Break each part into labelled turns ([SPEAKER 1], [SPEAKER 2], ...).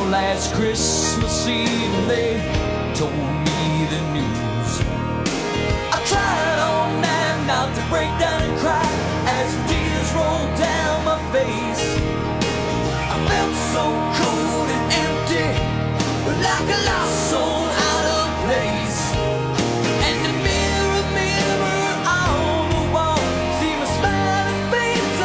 [SPEAKER 1] last Christmas Eve and they told me the news. I tried all night not to break down and cry as tears rolled down my face. I felt so cold and empty, like a lost soul out of place. And the mirror, mirror on the wall, see my smiling face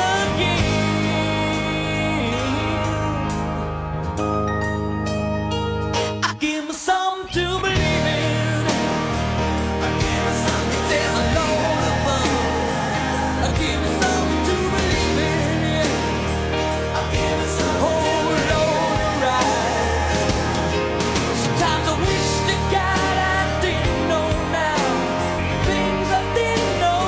[SPEAKER 1] again. I give me something to believe in. I give me something to there's a load of fun. I give me something to believe in. I give me something whole load of ride. Sometimes I wish to God I didn't know now things I didn't know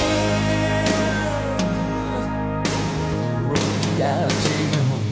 [SPEAKER 1] then. Road, gotta take me home.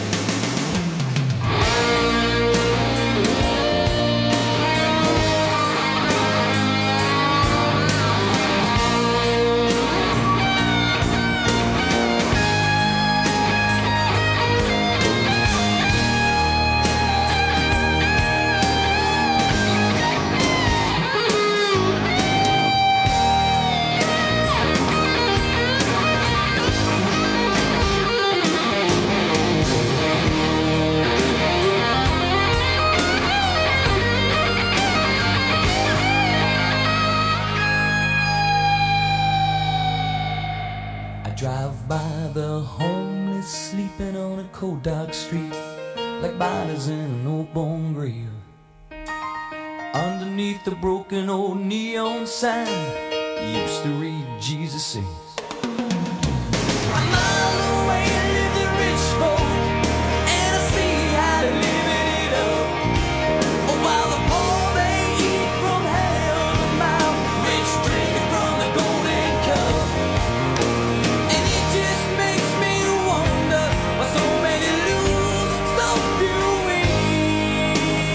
[SPEAKER 1] I drive by the homeless sleeping on a cold dark street, like bodies in an old bone grave. Underneath the broken old neon sign, used to read Jesus says. A mile away live the rich folk, and I see how they living it up. While the poor they eat from hell to mouth, rich drinking from the golden cup. And it just makes me wonder why so many lose, so few win.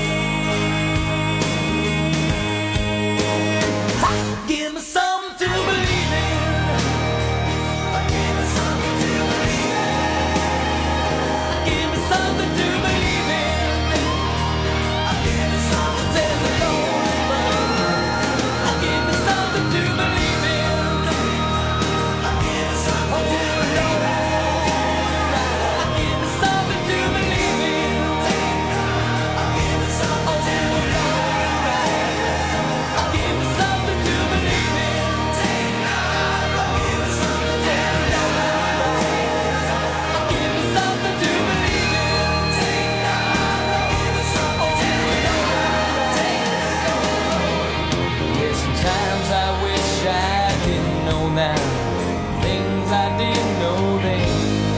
[SPEAKER 1] Ha! Give me something to believe in. Give me something to believe in. Give me something to believe in. Give me something there's a load of fun. Give me something to believe in. Give me something to believe in. Give me something to believe in. Give me something to believe in. Give me something to believe in. Give me something to give me something to believe in. Yeah, sometimes I wish I didn't know now things I didn't know then.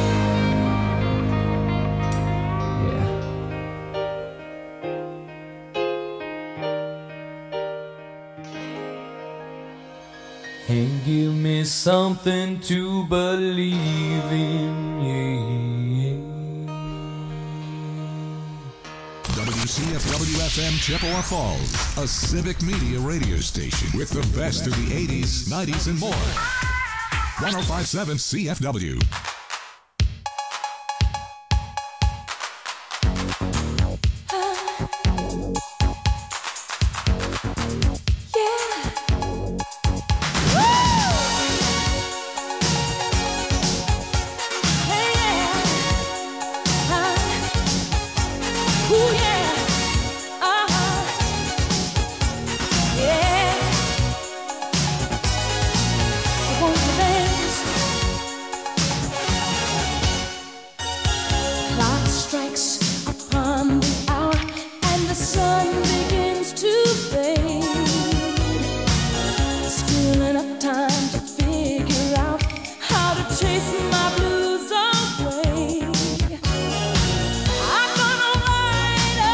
[SPEAKER 1] Yeah. And give me something to believe in. Yeah.
[SPEAKER 2] WCFW-FM Chippewa Falls, a civic media radio station with the best of the 80s, 90s, and more. 105.7 CFW.
[SPEAKER 3] I'm gonna ride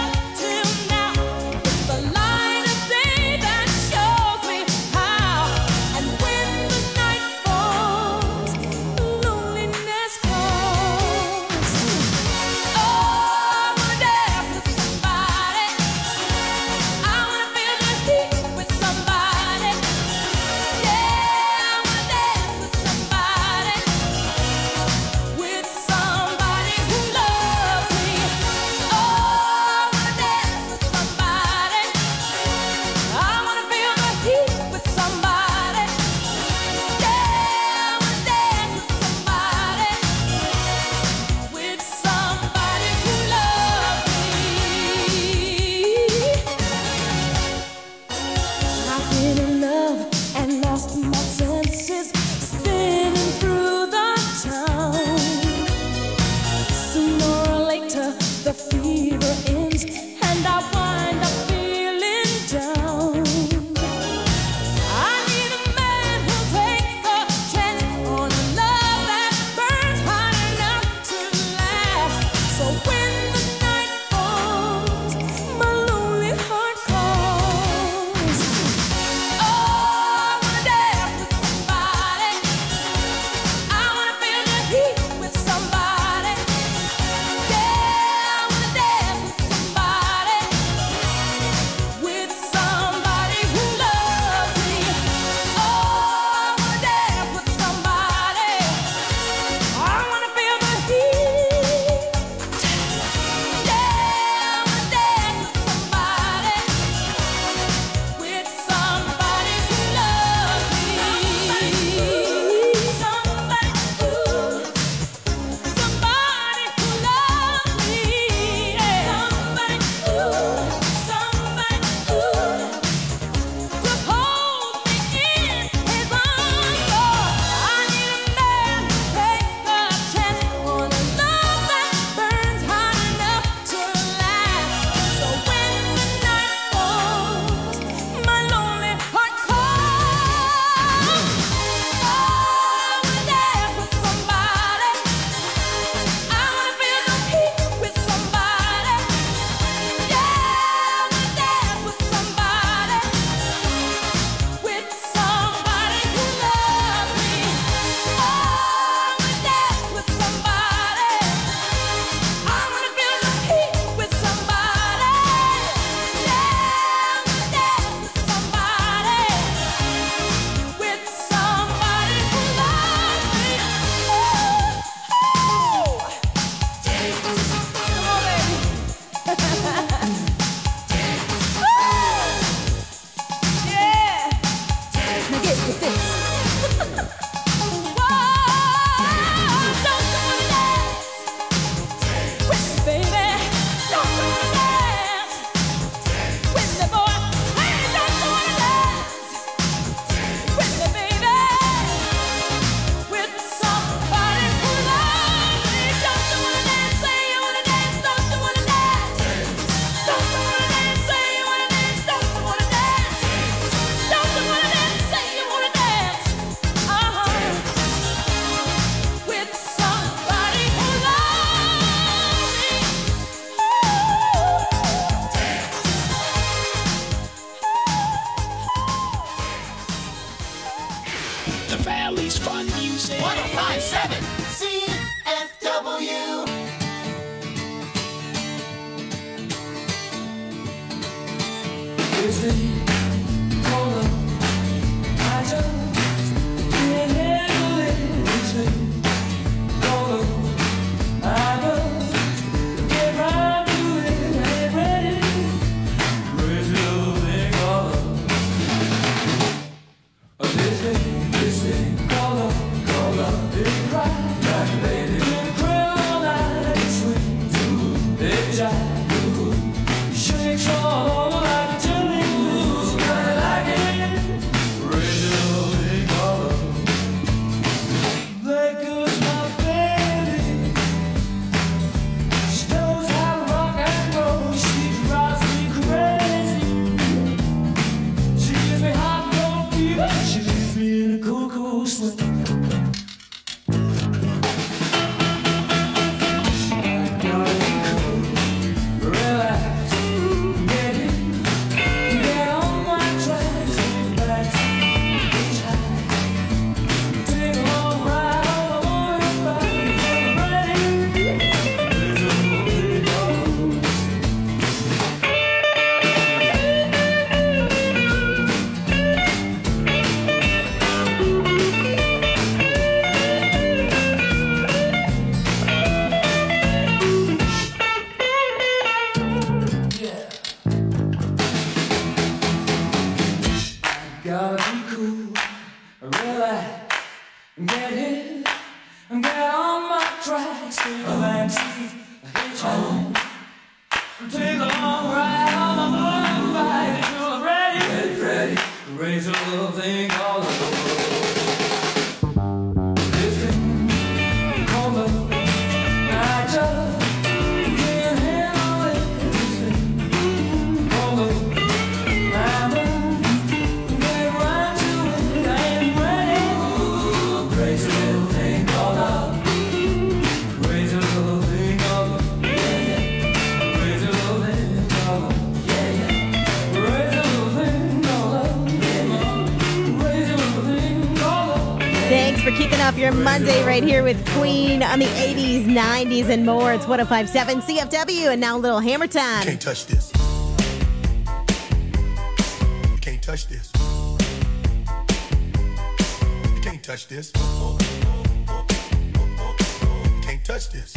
[SPEAKER 3] This thing called love, I just can't help off your Monday right here with Queen on the 80s, 90s, and more. It's 105.7 CFW, and now a little Hammer time.
[SPEAKER 4] Can't touch this. You can't touch this. You can't touch this. You can't touch this.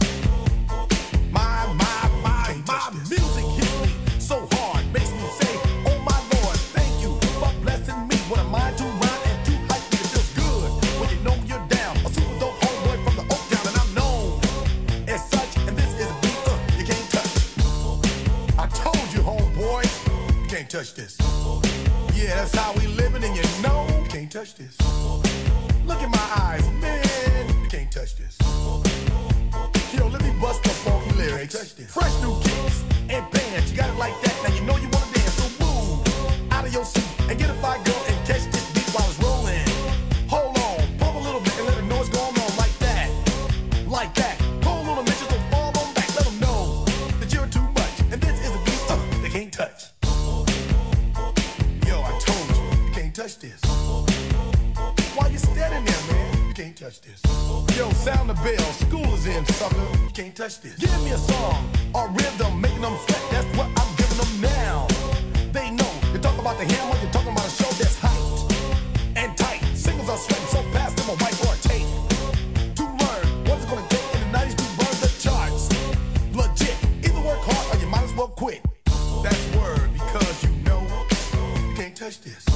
[SPEAKER 4] My music hits me so hard, makes me say, oh my Lord, thank you for blessing me. What am I to rhyme and too hype? It feels good when you know you're down. A super dope homeboy from the Oak Town, and I'm known as such. And this is a beat you can't touch. I told you, homeboy, you can't touch this. Yeah, that's how we living, and you know you can't touch this. Look in my eyes, man, you can't touch this. Yo, let me bust the funky lyrics. Fresh new kicks and bands, you got it like that. Now you know you wanna dance, so move out of your seat and get a fire girl and catch this beat while it's rolling. Hold on, pump a little bit and let them know what's going on like that. Like that. Hold on a minute, so fall on back. Let them know that you're too much. And this is a beat they can't touch. Yo, I told you, you can't touch this. Why you standing there, man? You can't touch this. Yo, sound the bell, school is in, sucker. You can't touch this. Give me a song or rhythm, making them sweat. That's what I'm giving them now. They know. You talk about the hammer, you're talking about a show that's hyped and tight. Singles are sweating so fast, them a white or a tape. To learn what it's gonna take in the 90s to burn the charts. Legit. Either work hard or you might as well quit. That's word because you know you can't touch this.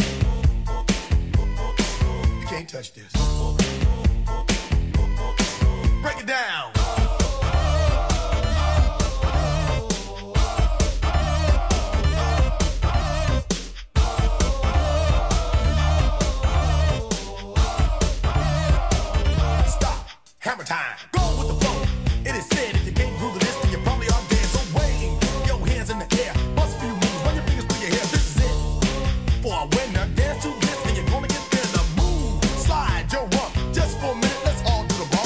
[SPEAKER 4] You can't touch this. Break it down. Stop. Hammer time. Go with the flow. It is said if you can't groove to this, then you probably are dead. So wave your hands in the air. Bust a few moves. Run your fingers through your hair. This is it. For a winner, dance to this, and you're gonna get there. The move. Slide your rump. Just for a minute, let's all do the bump.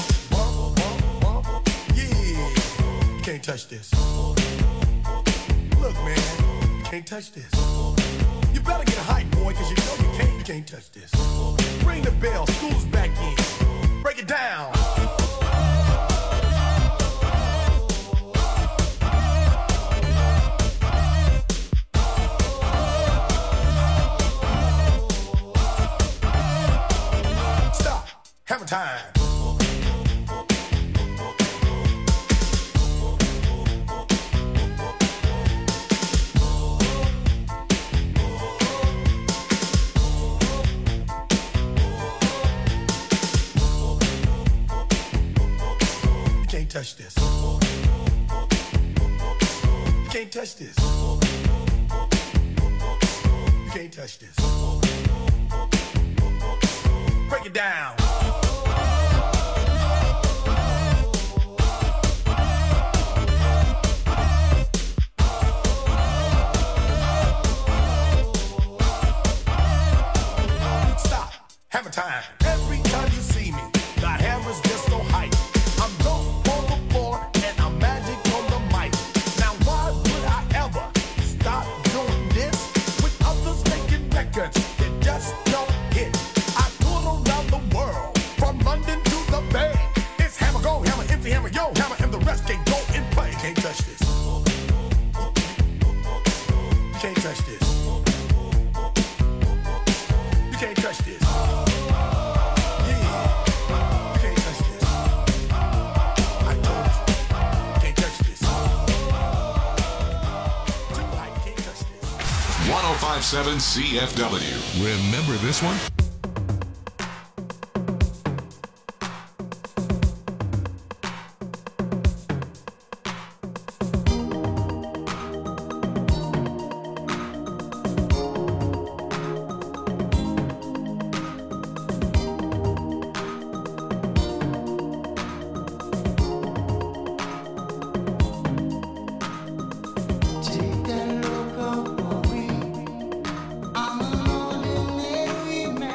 [SPEAKER 4] Can't touch this. Look, man, you can't touch this. You better get hype, boy, cause you know you can't touch this. Ring the bell, school's back in. Break it down. Stop. Hammer time. Touch this. You can't touch this. You can't touch this. Break it down. Stop. Hammer time. Every time you see me, the hammer's just so hype. I'm dope. And I'm magic on the mic. Now why would I ever stop doing this with others making records that just don't hit? I tour around the world, from London to the Bay. It's hammer, go hammer, empty hammer, yo hammer, and the rest can go and play. You can't touch this. You can't touch this. You can't touch this. You can't touch this.
[SPEAKER 2] 1057 CFW. Remember this one?
[SPEAKER 5] Take that look up for me. I'm an ordinary man.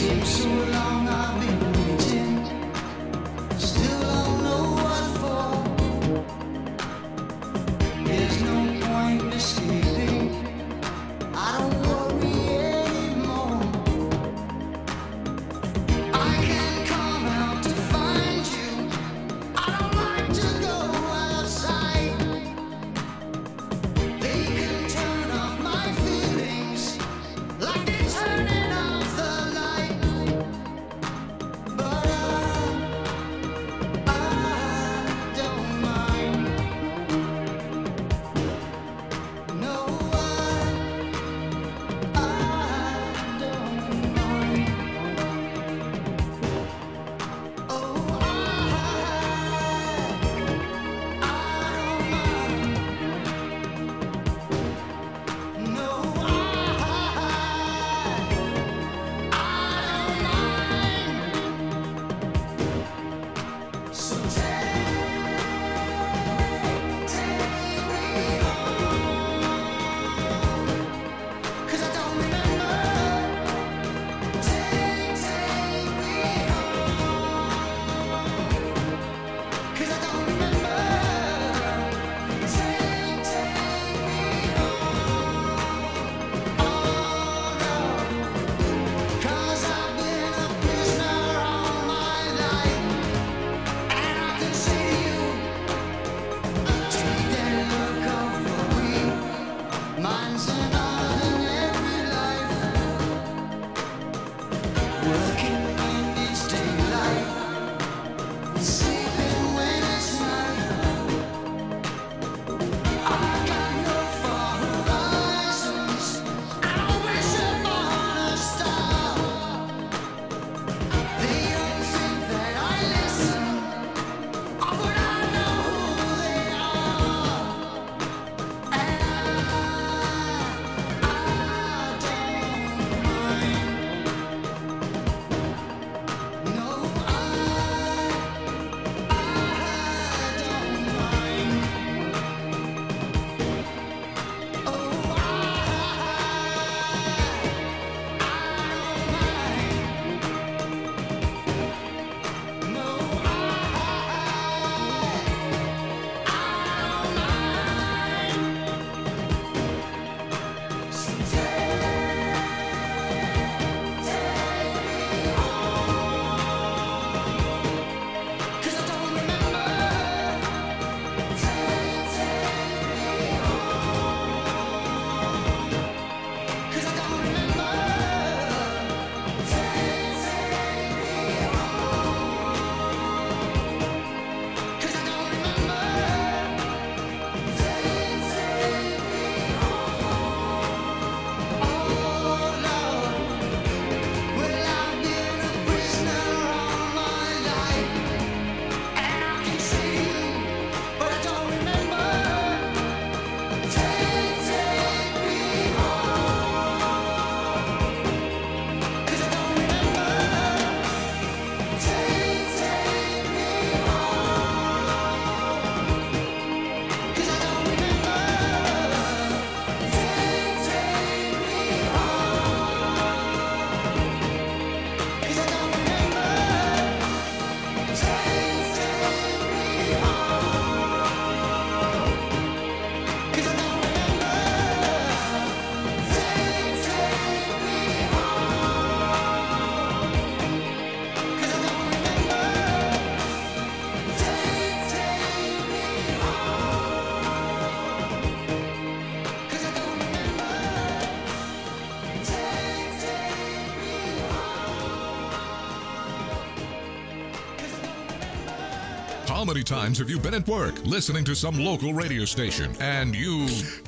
[SPEAKER 2] How many times have you been at work listening to some local radio station and you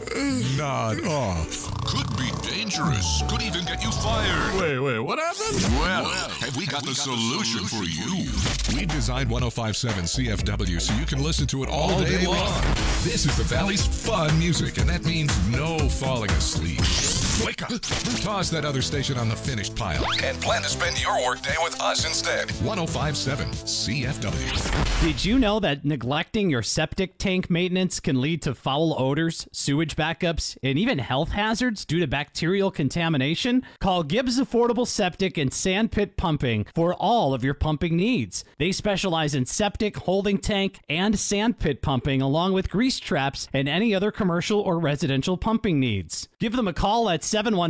[SPEAKER 2] nod off? Could be dangerous. Could even get you fired.
[SPEAKER 5] Wait, what happened?
[SPEAKER 2] Well, have we got the solution for you? We designed 105.7 CFW so you can listen to it all day long. This is the Valley's fun music, and that means no falling asleep. Wake up. Toss that other station on the finished pile and plan to spend your workday with us instead. 105.7 CFW.
[SPEAKER 5] Did you know that neglecting your septic tank maintenance can lead to foul odors, sewage backups, and even health hazards due to bacterial contamination? Call Gibbs Affordable Septic and Sandpit Pumping for all of your pumping needs. They specialize in septic, holding tank, and sandpit pumping, along with grease traps and any other commercial or residential pumping needs. Give them a call at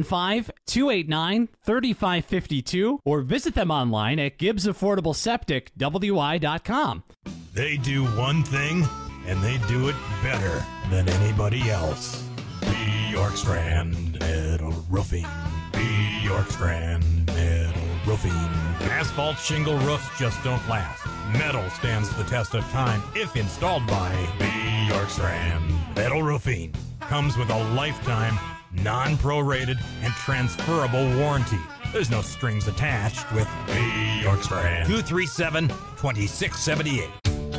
[SPEAKER 5] 715-289-3552 or visit them online at GibbsAffordableSepticWI.com.
[SPEAKER 6] They do one thing, and they do it better than anybody else. Bjorkstrand Metal Roofing. Bjorkstrand Metal Roofing. Asphalt shingle roofs just don't last. Metal stands the test of time if installed by Bjorkstrand Metal Roofing. Comes with a lifetime, non-prorated, and transferable warranty. There's no strings attached with Bjorkstrand. 237-2678.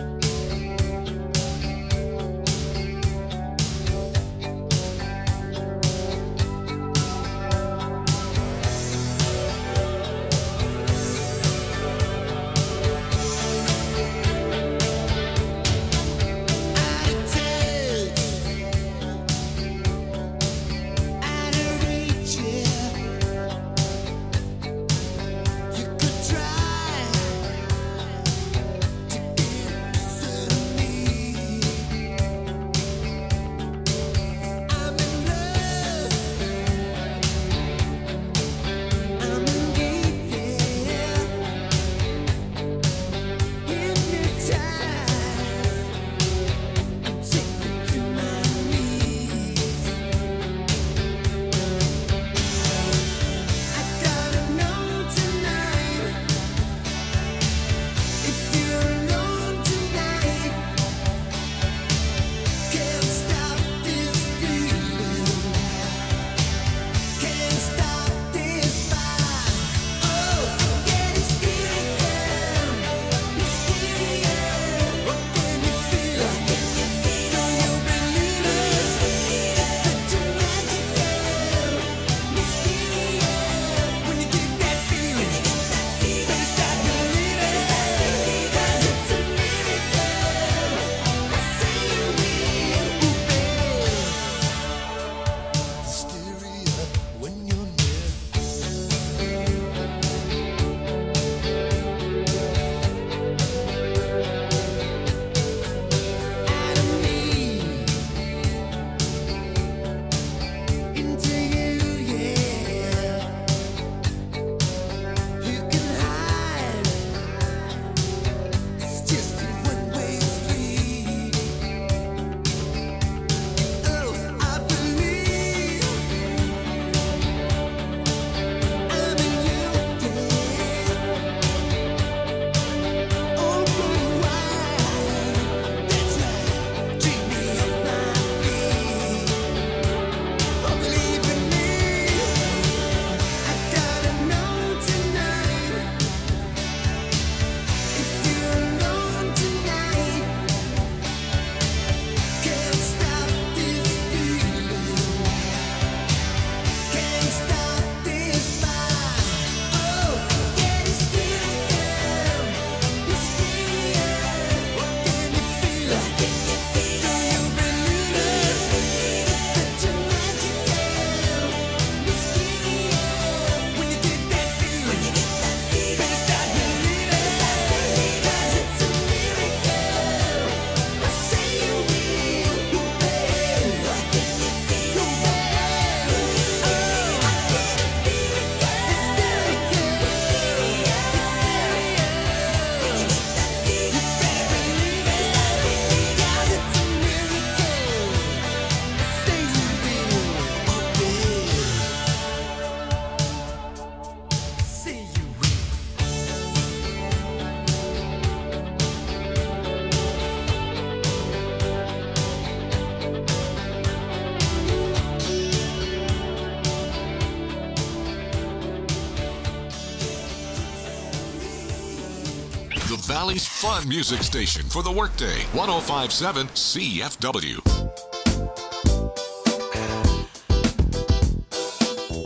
[SPEAKER 2] The Valley's fun music station for the workday. 105.7 CFW.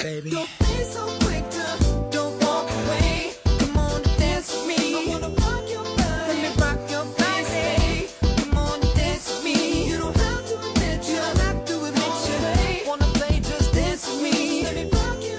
[SPEAKER 1] baby. Don't be so quick to don't walk away. Come on and dance with me. I wanna rock your body. Let me rock your body. Come on and dance with me. You don't have to admit you. Don't have to admit you. Wanna play, just dance with me. Let me rock you.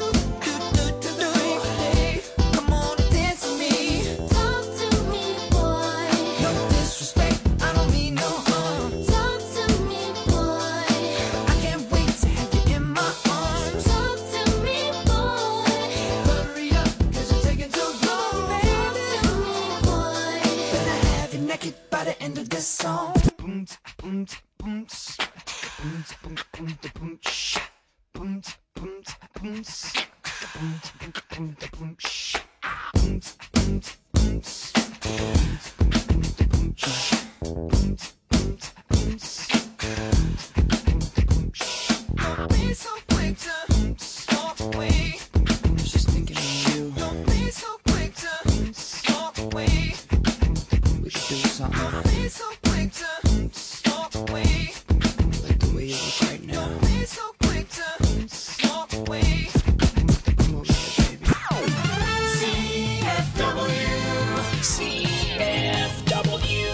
[SPEAKER 1] Come on and dance with me.
[SPEAKER 7] Talk to me, boy.
[SPEAKER 1] No disrespect, I don't mean no harm.
[SPEAKER 7] Talk to me, boy.
[SPEAKER 1] I can't wait to have you in my arms.
[SPEAKER 7] Talk to me, boy.
[SPEAKER 1] Hurry up, cause you're taking too long,
[SPEAKER 7] Talk
[SPEAKER 1] baby.
[SPEAKER 7] to me, boy.
[SPEAKER 1] Better have you naked by the end of this song. Boom, boom, boom, boom, boom, boom, boom, boom, shh. Boom, boom, boom, boom, boom, boom, boom, shh. Boom, boom, boom, boom, boom, shh. Boom, boom, boom, boom, shh. Don't be so quick to walk away. I was just thinking of you. Don't be so quick to walk away. We could do something. Don't be so quick to walk away. I like the way you look right now. Don't be so quick to walk away. Come over here, baby. CFW. CFW.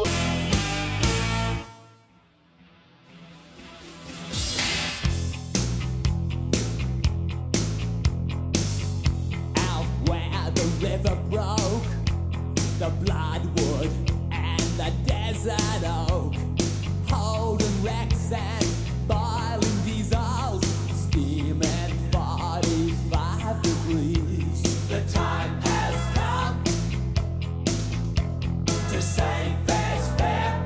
[SPEAKER 8] Out where the river broke, the bloodwood and the desert oak, holding wrecks and boiling diesels, steaming 45 degrees. The time has come to save fair's fair,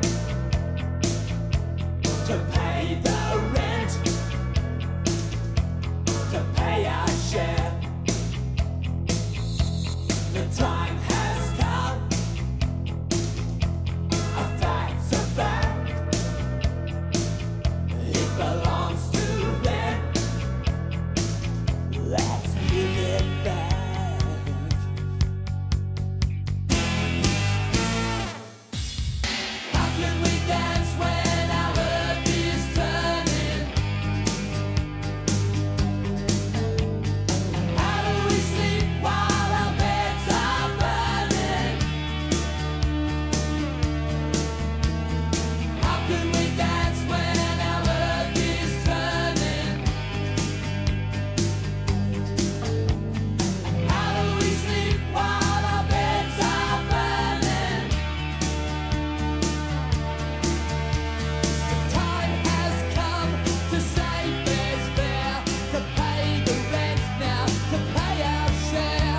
[SPEAKER 8] to pay the rent, to pay our share. The time has come. A fact's a fact. It belongs to them. Let's give it back. How can we dance when our earth is turning? How do we sleep while our beds are burning? How can we dance when our earth is turning? How do we sleep while our beds are burning? The time has come to save fair's fair, to pay the rent now, to pay our share.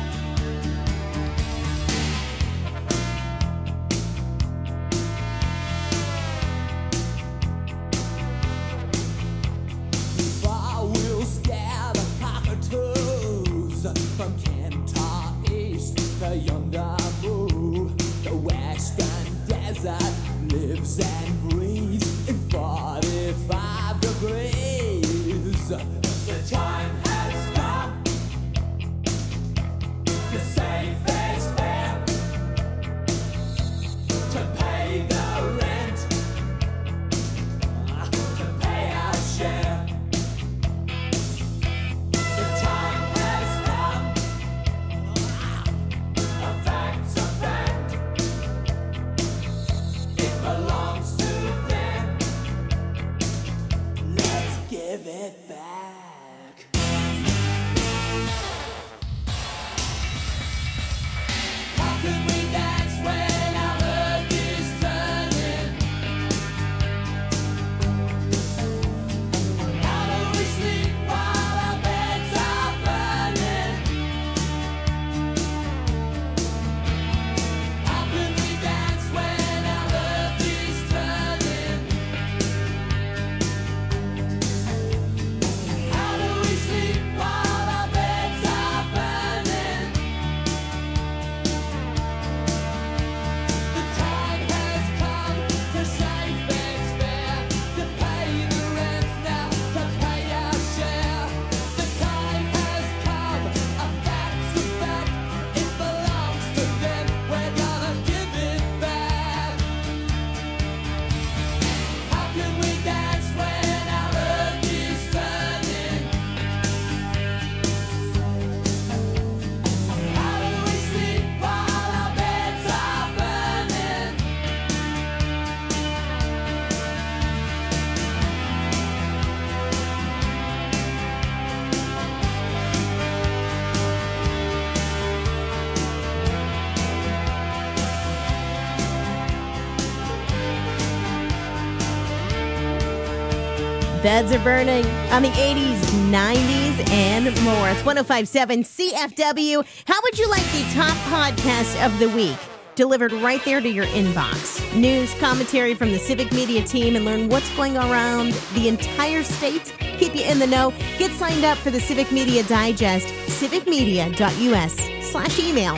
[SPEAKER 8] I will scare the cockatoos from Kentar East to yonder move. The western desert lives and breathes in 45 degrees. The time has come to save fair's fair, to pay the rent, to pay our share. The time has come. A fact's a fact. It belongs to them. Let's give it back. How can we dance when our earth is turning? How do we sleep while our beds are burning? How can we dance when our earth is turning?
[SPEAKER 3] Beds are burning on the 80s, 90s, and more. It's 1057 CFW. How would you like the top podcast of the week delivered right there to your inbox? News, commentary from the Civic Media team, and learn what's going around the entire state. Keep you in the know. Get signed up for the Civic Media Digest, civicmedia.us/email.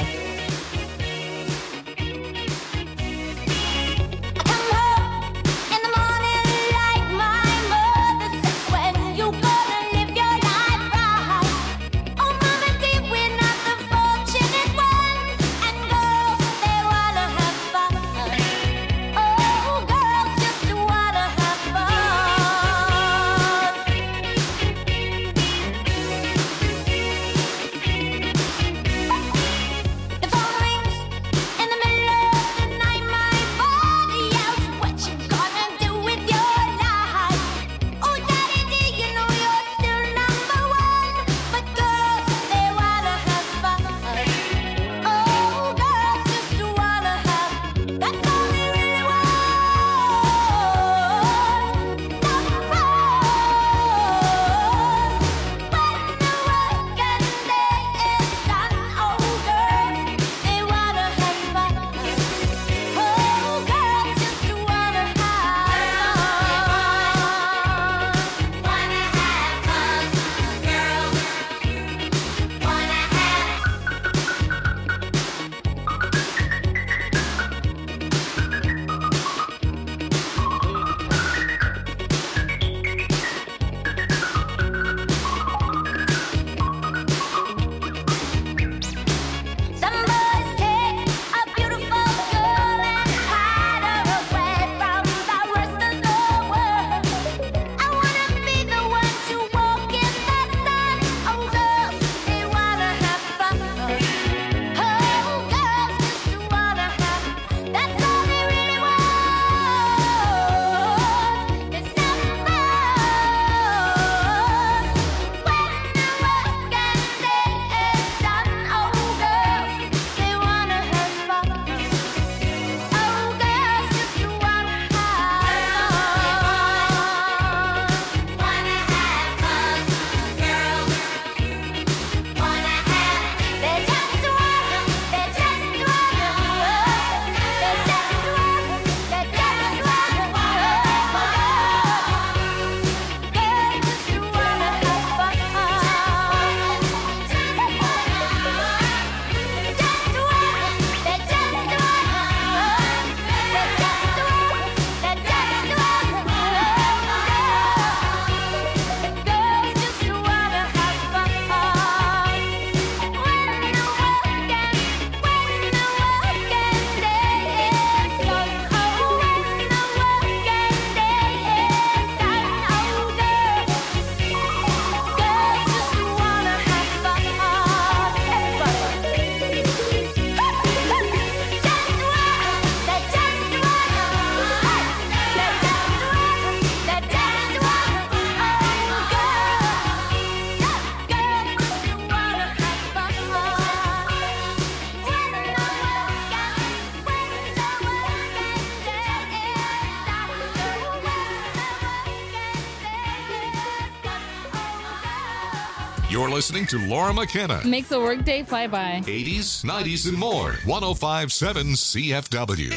[SPEAKER 2] You're listening to Laura McKenna.
[SPEAKER 9] Makes a workday fly by.
[SPEAKER 2] 80s, 90s, and more. 1057 CFW.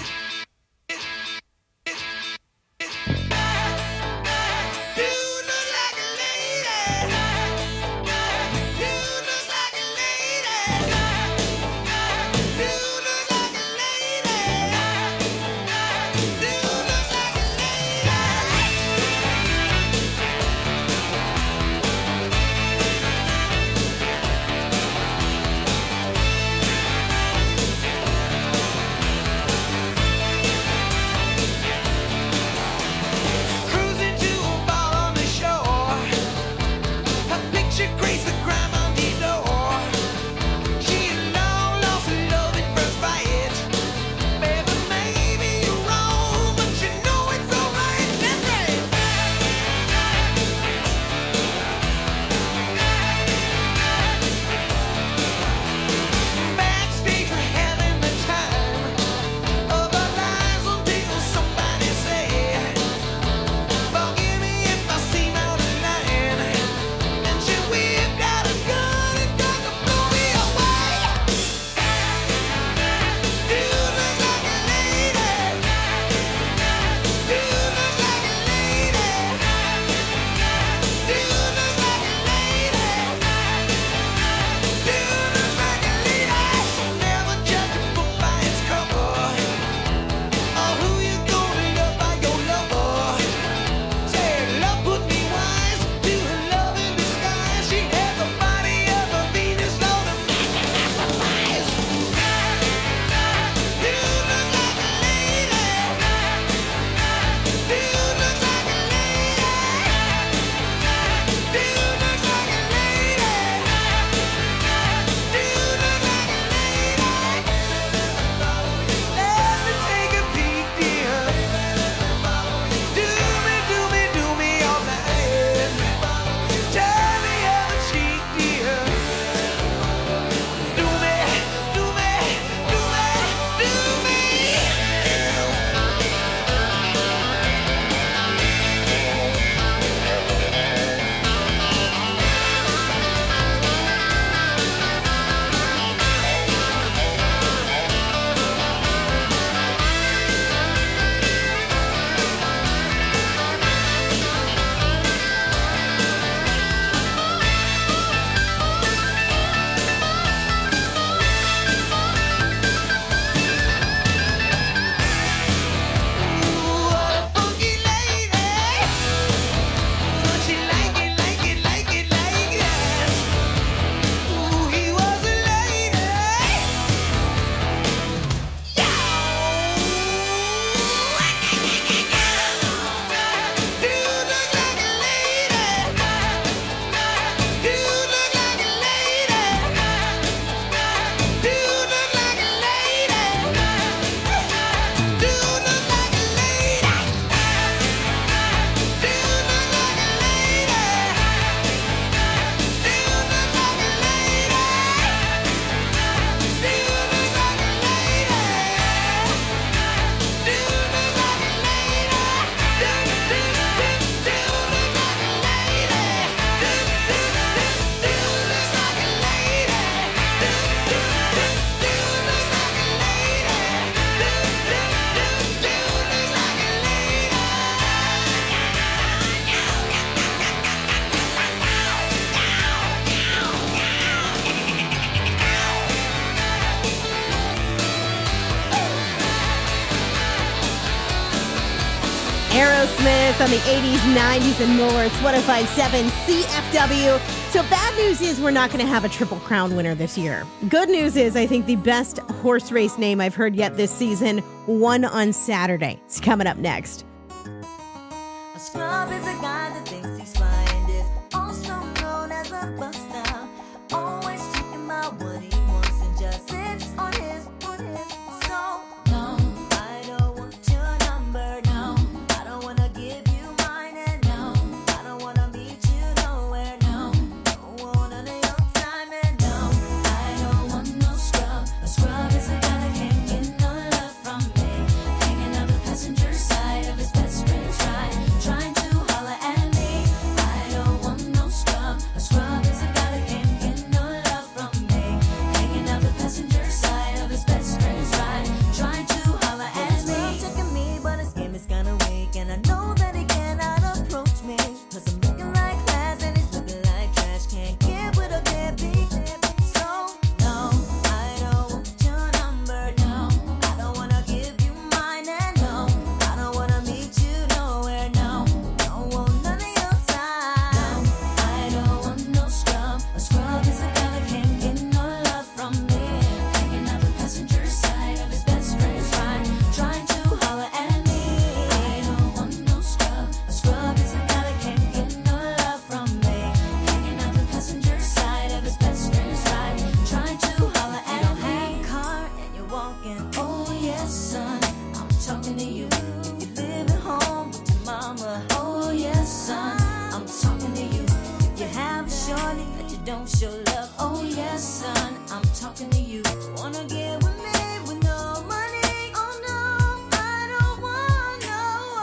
[SPEAKER 3] North on the 80s, 90s, and more. It's 105.7 CFW. So bad news is we're not going to have a Triple Crown winner this year. Good news is I think the best horse race name I've heard yet this season won on Saturday. It's coming up next.
[SPEAKER 7] A scrub is a guy that thinks he's fine, is also known as a buster. Always talking about what he wants and just sits on his. So, no, I don't want your number, no. I don't wanna give you mine, and no, I don't wanna meet you nowhere, no. Don't want none of your time, and no, I don't want no scrub. A scrub is a guy that can't get no love from me. Hanging out the passenger side of his best friend's ride, trying to holler at me. I don't want no scrub. A scrub is a guy that can't get no love from me. Hanging out the passenger side of his best friend's ride, trying to holler at me. He's checking me, but his game is kinda weak, and I know that he cannot approach me. 'Cause I'm looking like class and he's looking like trash. Can't get with a deadbeat. So, no, I don't want your number, no. I don't wanna give you mine, and no, I don't wanna meet you nowhere, no. Don't want none of your time. I don't want no scrub. A scrub is a guy that can't get no love from me. Hanging out the passenger side of his best friend's ride, trying to holler at me. I don't want no scrub. A scrub is a guy that can't get no love from me. Hanging out the passenger side of his best friend's ride, trying to holler at me. You don't have a car and you're walking. Oh yes, son, I'm talking to you. If you live at home with your mama. Oh yes, son, I'm talking to you. If you have a shorty that you don't show love. Oh yes, son, I'm talking to you. Wanna get with me with no money? Oh no, I don't want no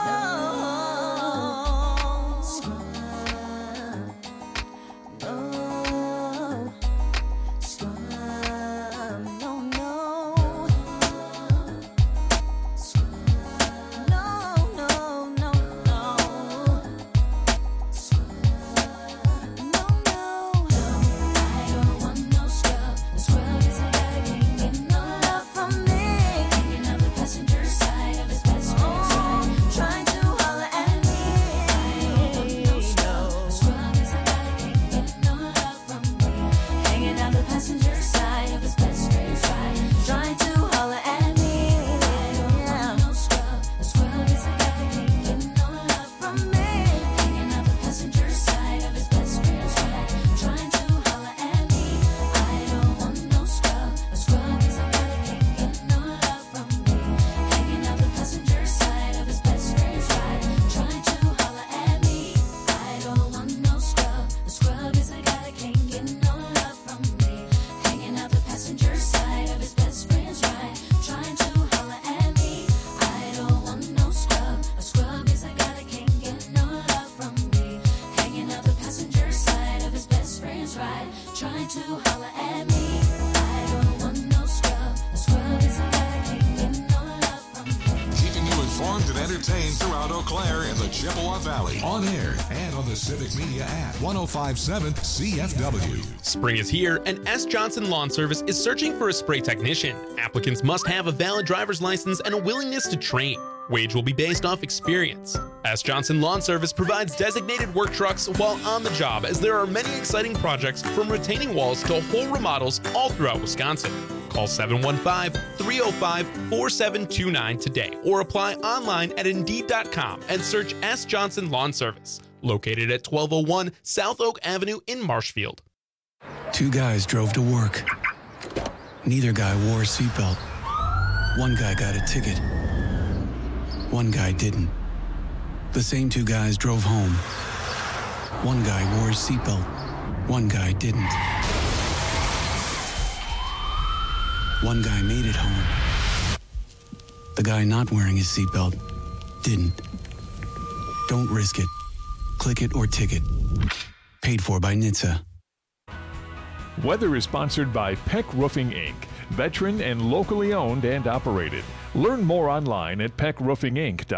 [SPEAKER 7] scrub. No scrub. No, no. Scrub. No, no, no, no. No, no. I don't want no scrub. The scrub is a guy that can't get no love from me. Hanging out the passenger side of his best friend's ride, trying to holler at me. I don't want no scrub. The scrub is a guy that can't get no love from me. Hanging out the passenger side of his best friend's ride, trying to holler at me. I don't want no scrub. The scrub is a guy that can't get no love from me. Hanging out the passenger side of his best friend's ride, trying to holler at me. I don't want no scrub. A scrub is a guy that can't get no love from me. Hanging out the passenger side of his best friend's ride, trying to holler at me. I don't want no scrub. A scrub is a guy that can't get no love from me. Hanging out the passenger side of his best friend's ride, trying to holler at me. I don't want no scrub. A scrub is a guy that can't get no love from me. Hanging out the passenger side of his best friend's ride, trying to holler at me. I don't want no scrub. A scrub is a guy that can't get no love from me.
[SPEAKER 2] Keeping you informed and entertained throughout Eau Claire and the Chippewa Valley. On air and on the Civic Media app. 105.7 CFW.
[SPEAKER 9] Spring is here, and S. Johnson Lawn Service is searching for a spray technician. Applicants must have a valid driver's license and a willingness to train. Wage will be based off experience. S. Johnson Lawn Service provides designated work trucks while on the job, as there are many exciting projects from retaining walls to whole remodels all throughout Wisconsin. Call 715-305-4729 today or apply online at Indeed.com and search S. Johnson Lawn Service, located at 1201 South Oak Avenue in Marshfield.
[SPEAKER 10] Two guys drove to work. Neither guy wore a seatbelt. One guy got a ticket. One guy didn't. The same two guys drove home. One guy wore his seatbelt. One guy didn't. One guy made it home. The guy not wearing his seatbelt didn't. Don't risk it. Click it or ticket. Paid for by NHTSA.
[SPEAKER 11] Weather is sponsored by Peck Roofing, Inc., veteran and locally owned and operated. Learn more online at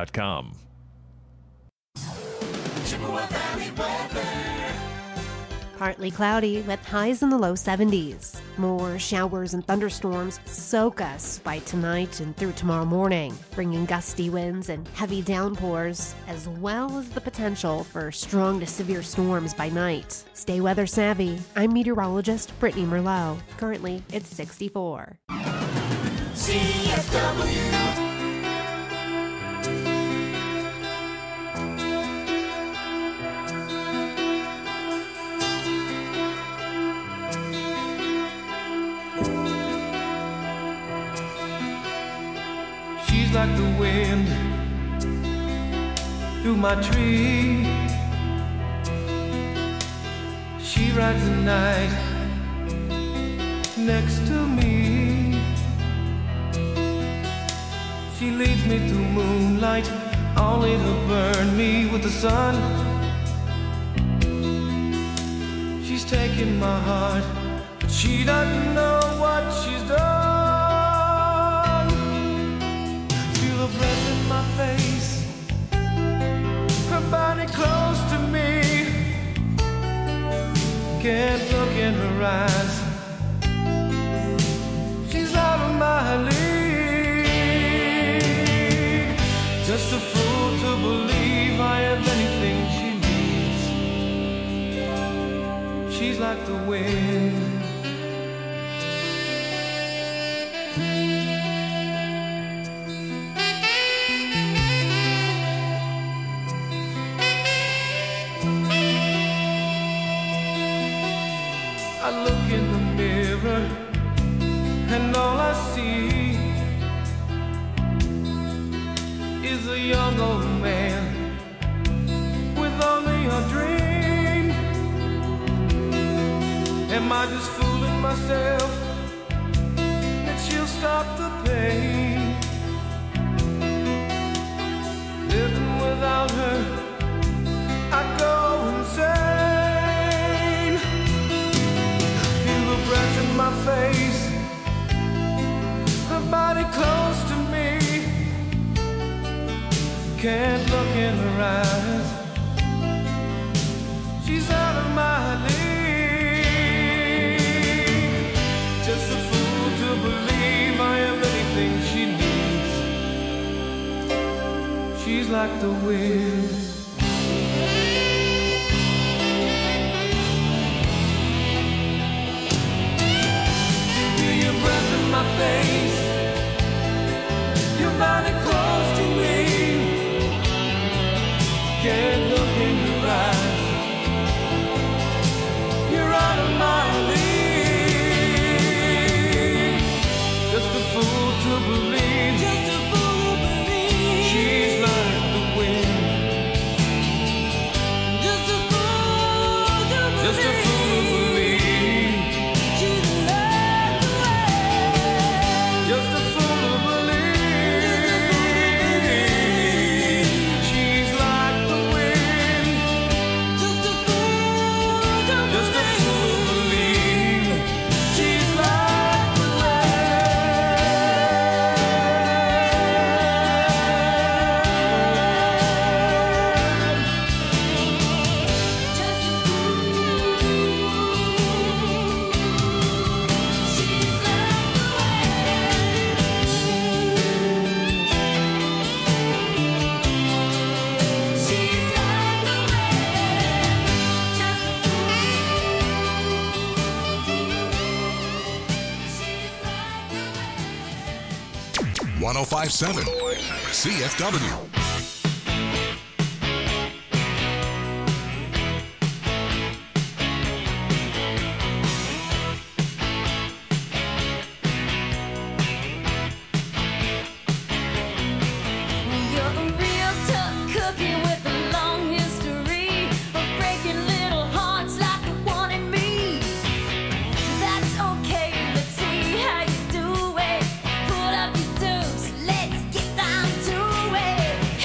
[SPEAKER 11] peckroofinginc.com.
[SPEAKER 1] Chippewa Valley weather.
[SPEAKER 12] Partly cloudy with highs in the low 70s. More showers and thunderstorms soak us by tonight and through tomorrow morning, bringing gusty winds and heavy downpours, as well as the potential for strong to severe storms by night. Stay weather savvy. I'm meteorologist Brittany Merlot. Currently, it's 64.
[SPEAKER 1] CFW.
[SPEAKER 13] She's like the wind through my tree. She rides the night next to me. She leads me through moonlight, only to burn me with the sun. She's taking my heart, but she doesn't know what she's done. Feel her breath in my face, her body close to me. Can't look in her eyes, she's out of my league. Just a fool to believe I have anything she needs. She's like the wind. I look in the mirror and all I see is a young old man with only a dream. Am I just fooling myself that she'll stop the pain? Living without her, I go insane. Feel the breath in my face, her body close to me. Can't look in her eyes, she's out of my league. Just a fool to believe I am anything she needs. She's like the wind. Feel your breath in my face, your body close to me. Can't look in your eyes, you're out of my league. Just a fool to believe, just a fool to believe. She's like the wind. Just a fool to believe, just a fool to believe. She's like the wind. Just a fool to believe. She's like the wind. Just a fool to believe. Just a fool to believe. She's like the
[SPEAKER 2] Wind. 1057 CFW.
[SPEAKER 7] You're a real tough cookie with a long history of breaking little hearts like the one in me. That's okay, let's see how you do it. Put up your dues, let's get down to it.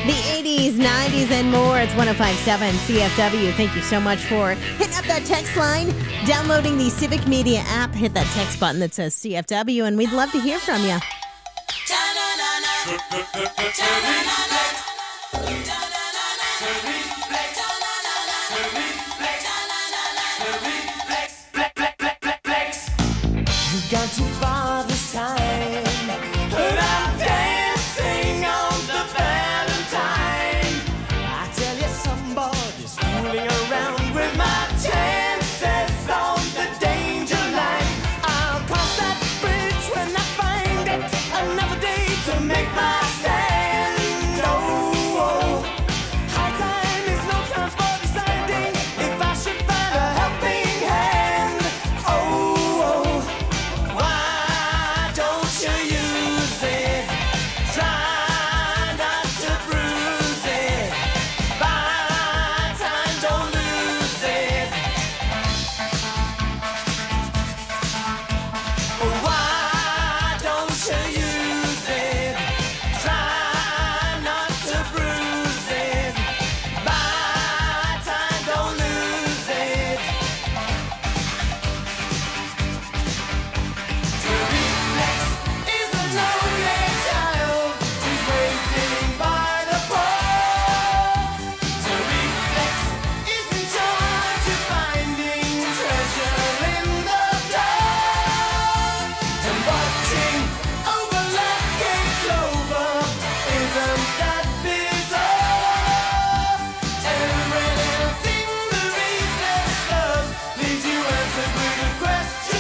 [SPEAKER 3] The 80s, 90s, and more. It's 105.7 CFW. Thank you so much for hitting up that text line, downloading the Civic Media app. Hit that text button that says CFW, and we'd love to hear from you.
[SPEAKER 13] You got too far this time, but I'm dancing on the Valentine. I tell you, somebody's fooling around with my chances on the danger line. I'll cross that bridge when I find it. Another day to make my stand. Oh, high time is no time for deciding if I should find a helping hand. Oh, why don't you use it? Try not to bruise it. Buy time, don't lose it. Why don't you use it? Try not to bruise it. Buy time, don't lose it. To reflex is a lonely child who's waiting by the pole. To reflex is in charge of finding treasure in the dark. And watching over lucky clover, isn't that bizarre? Every little thing the reflex does leaves you answered with a question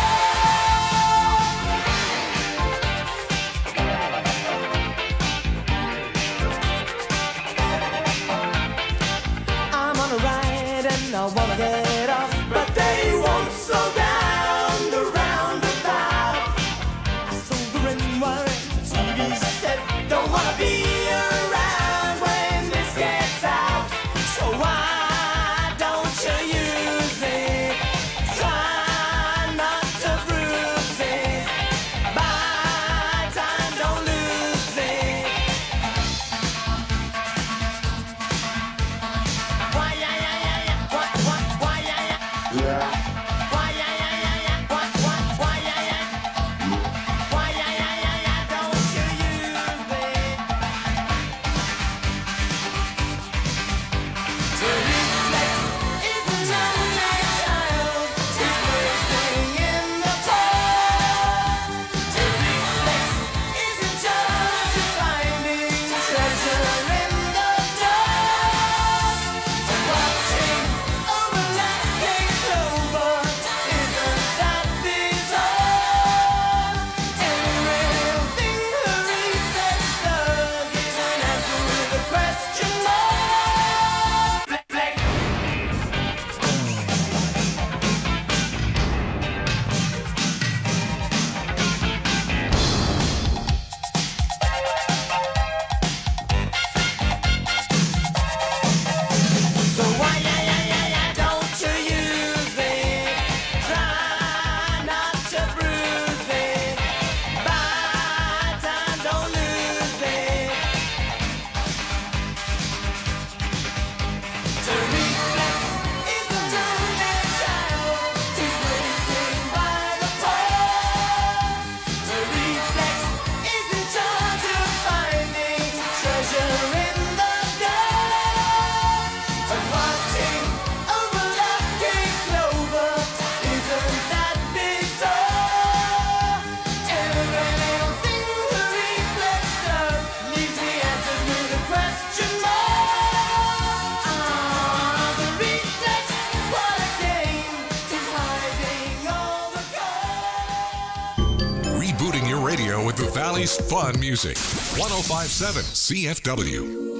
[SPEAKER 13] I'm on a ride and I wanna get off, but they won't slow down the roundabout. I sold the ring wire, the TV said, don't wanna be around when this gets out. So why don't you use it? Try not to bruise it. Buy time, don't lose it. Why, yeah, yeah, yeah, yeah. What, why, yeah, yeah. Why, yeah, yeah, yeah, yeah. What, why, yeah, yeah. Why, yeah, yeah, yeah, yeah. Don't you use it? To reflex is a lonely child who's waiting in the cold. To reflex is in charge of finding treasure in the dark. And watching over lucky clover, isn't that bizarre? Every little thing the reflex does is an answer with a question mark. Flex. So why, yeah, yeah, yeah, yeah, don't you use it? Try not to bruise it. Buy time, don't lose it. To reflex is a lonely child who's waiting by the pole. To reflex is in charge of finding treasure in the dark. And watching over lucky clover, isn't that bizarre? Every little thing the reflex does leaves me answered with a question mark. The reflex, what a game, is hiding all the
[SPEAKER 2] Rebooting your radio with the Valley's fun music. 105.7 CFW.